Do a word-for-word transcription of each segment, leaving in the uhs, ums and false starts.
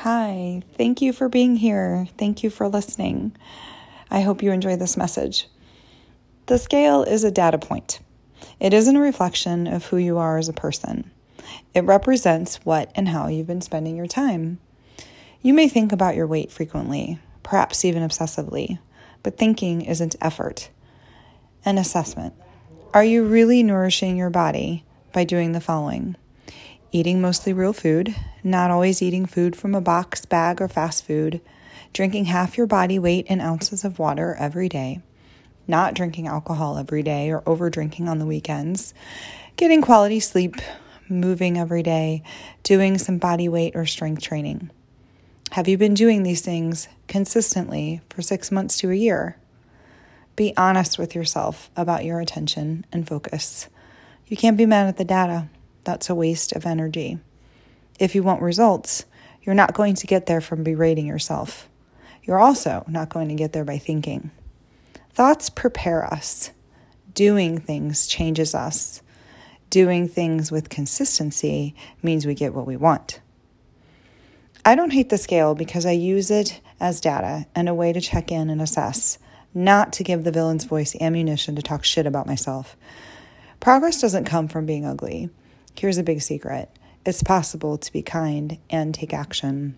Hi, thank you for being here. Thank you for listening. I hope you enjoy this message. The scale is a data point. It isn't a reflection of who you are as a person. It represents what and how you've been spending your time. You may think about your weight frequently, perhaps even obsessively, but thinking isn't effort. An assessment. Are you really nourishing your body by doing the following? Eating mostly real food, not always eating food from a box, bag, or fast food, drinking half your body weight in ounces of water every day, not drinking alcohol every day or over drinking on the weekends, getting quality sleep, moving every day, doing some body weight or strength training. Have you been doing these things consistently for six months to a year? Be honest with yourself about your attention and focus. You can't be mad at the data. That's a waste of energy. If you want results, you're not going to get there from berating yourself. You're also not going to get there by thinking. Thoughts prepare us. Doing things changes us. Doing things with consistency means we get what we want. I don't hate the scale because I use it as data and a way to check in and assess, not to give the villain's voice ammunition to talk shit about myself. Progress doesn't come from being ugly. Here's a big secret. It's possible to be kind and take action.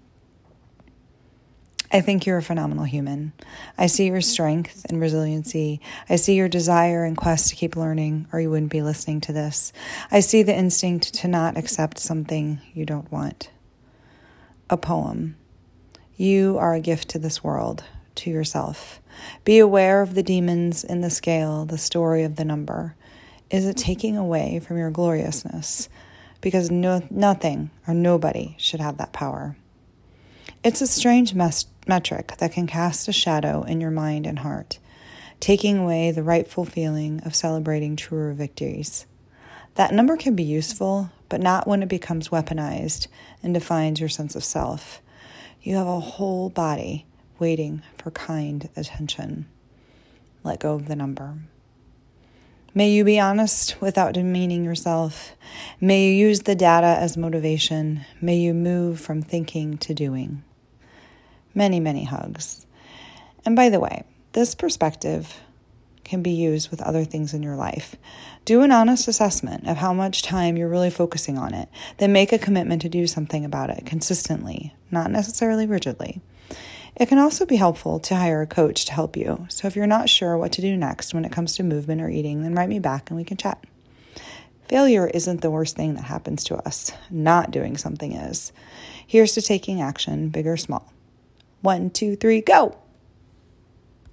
I think you're a phenomenal human. I see your strength and resiliency. I see your desire and quest to keep learning, or you wouldn't be listening to this. I see the instinct to not accept something you don't want. A poem. You are a gift to this world, to yourself. Be aware of the demons in the scale, the story of the number. Is it taking away from your gloriousness? Because no, nothing or nobody should have that power. It's a strange mes- metric that can cast a shadow in your mind and heart, taking away the rightful feeling of celebrating truer victories. That number can be useful, but not when it becomes weaponized and defines your sense of self. You have a whole body waiting for kind attention. Let go of the number. May you be honest without demeaning yourself. May you use the data as motivation. May you move from thinking to doing. Many, many hugs. And by the way, this perspective can be used with other things in your life. Do an honest assessment of how much time you're really focusing on it. Then make a commitment to do something about it consistently, not necessarily rigidly. It can also be helpful to hire a coach to help you. So if you're not sure what to do next when it comes to movement or eating, then write me back and we can chat. Failure isn't the worst thing that happens to us. Not doing something is. Here's to taking action, big or small. One, two, three, go!